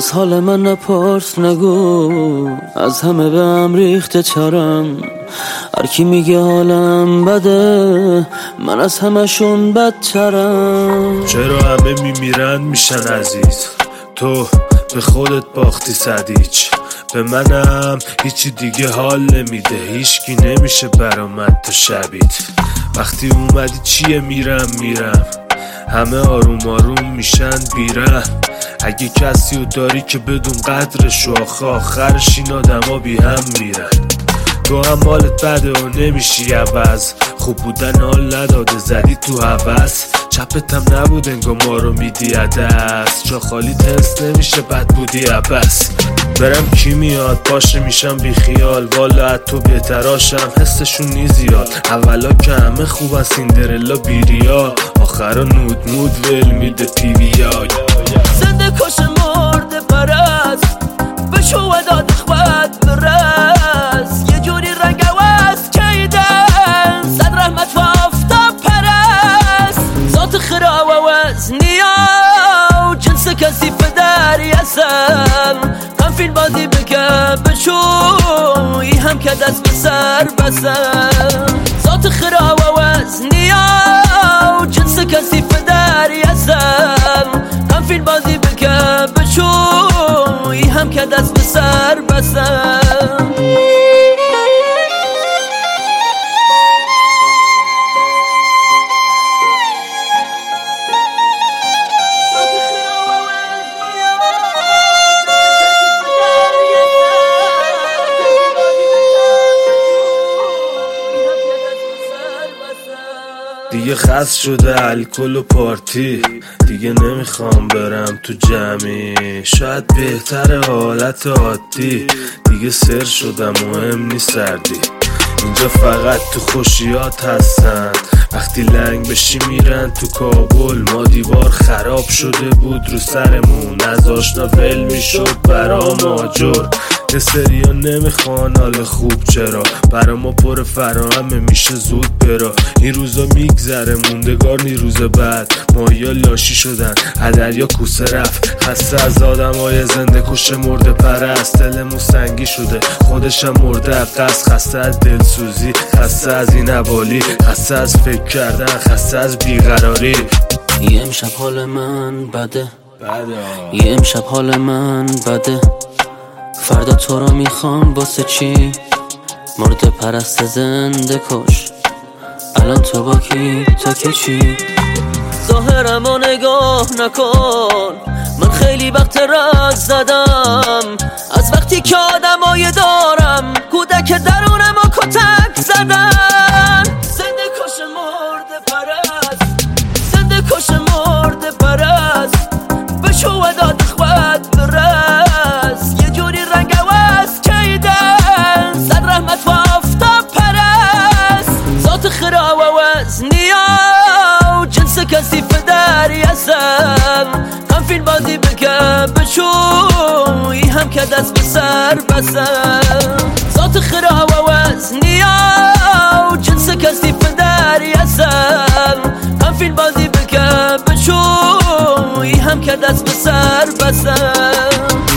از حال من نپرس نگو، از همه به هم ریخته ترم. هرکی میگه حالم بده، من از همشون بدترم. چرا همه میمیرن میشن عزیز، تو به خودت باختی صدیچ. به منم هیچی دیگه حال نمیده، هیچکی نمیشه برامد تو شبیت. وقتی اومدی چیه میرم همه آروم آروم میشن بیرم. اگه کسی رو داری که بدون قدرش، آخرش این آدم ها بی هم میرن. تو هم حالت بده و نمیشی عوض، خوب بودن حال نداده زدی تو هوس. چپت هم نبود انگار ما رو میدی عدس، جا خالی تنس نمیشه بد بودی عبس. برم کی میاد باشه میشم بی خیال، والا از تو بهتراشم حسشون نی زیاد. اولا که همه خوبن سیندرلا بیریا، آخرا نود ول میده پیویای. زنده کش مرده پرست، بشو و داد خواد برست. یه جوری رنگ عوض کیدن، صد رحمت و آفتاب پرست. ذات خرا و وزنیا و جنس کسی فداری هستم. هم فیلم بازی بکن بشوی، هم که دست به سر بسن. ذات خرا و وزنیا و جنس کسی فداری هستم. هم فیلم بازی بکن بشوی، هم که دست به سر بسن. دیگه خست شده الکل و پارتی، دیگه نمیخوام برم تو جمعی. شاید بهتر حالت عادی، دیگه سر شدم مهم نیست سردی. اینجا فقط تو خوشیات هستن، وقتی لنگ بشی میرن تو کابل. ما دیوار خراب شده بود رو سرمون، از آشنا ول میشد برام آجر. یه سریا نمیخوان حال خوب، چرا برا ما پر فراهمه میشه زود برا. این روزا میگذره موندگار نی روز بعد، مایا لاشی شدن هدریا کوسه رفت. خسته از آدم های زنده کش مرده پرست، دلمون سنگی شده خودشم مرده قصد. خسته از دلسوزی، خسته از این حوالی، خسته از فکر کردن، خسته از بیقراری. یه امشب حال من بده، یه امشب حال من بده. فردا تو رو میخوام واسه چی؟ مرده پرست زنده کش، الان تو با کی تا که چی؟ ظاهرمو نگاه نکن، من خیلی وقت رد زدم از وقتی که آدمای دارم کودک درونمو کتک زدن. زنده کش مرده پرست، زنده کش مرده پرست. بشو و داد خواد برست، یه جوری رنگ عوض کیدن، صد رحمت و آفتاب پرست. ذات خرا و وزنیا و جنس کسی فداری هستم. هم فیلم بازی بکن بشوی، هم که دست به سر بسن. ذات خرا و وزنیا و جنس کسی فداری هستم. هم فیلم بازی بکن بشوی، هم که دست به سر بسن.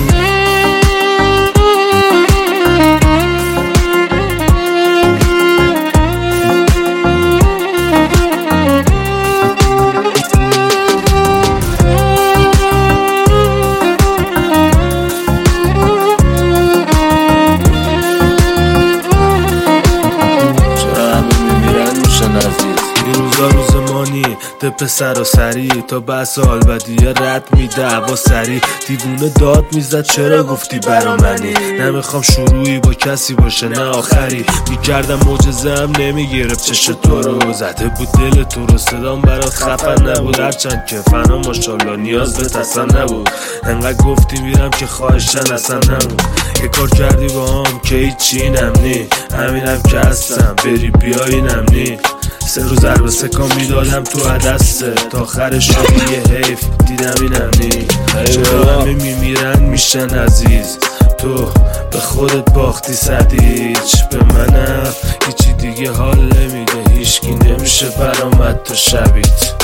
ده پسر و سری تا بس آلبدیه رد میده هوا سری. دیوونه داد میزد چرا گفتی برا منی، نمیخوام شروعی با کسی باشه نه آخری. میکردم معجزه‌ام نمیگرفت چش تو رو، زده بود دل تو رو صدام برات خفن نبود. هرچند که فنا ماشالله نیاز به تسن نبود، انقدر گفتی میرم که خواهشن اصلا نبود. یه کار کردی با هم که هیچی نمنی، همینم که هستم بری بیایی نمنی. 3 روز ضربه سکان میدادم تو عدسته، تا آخرش شدی یه حیف دیدم اینم نی. چرا همه میمیرن میشن عزیز، تو به خودت باختی صدیچ. به منم هیچی دیگه حال نمیده، هیچکی نمیشه برامد تو شبیت.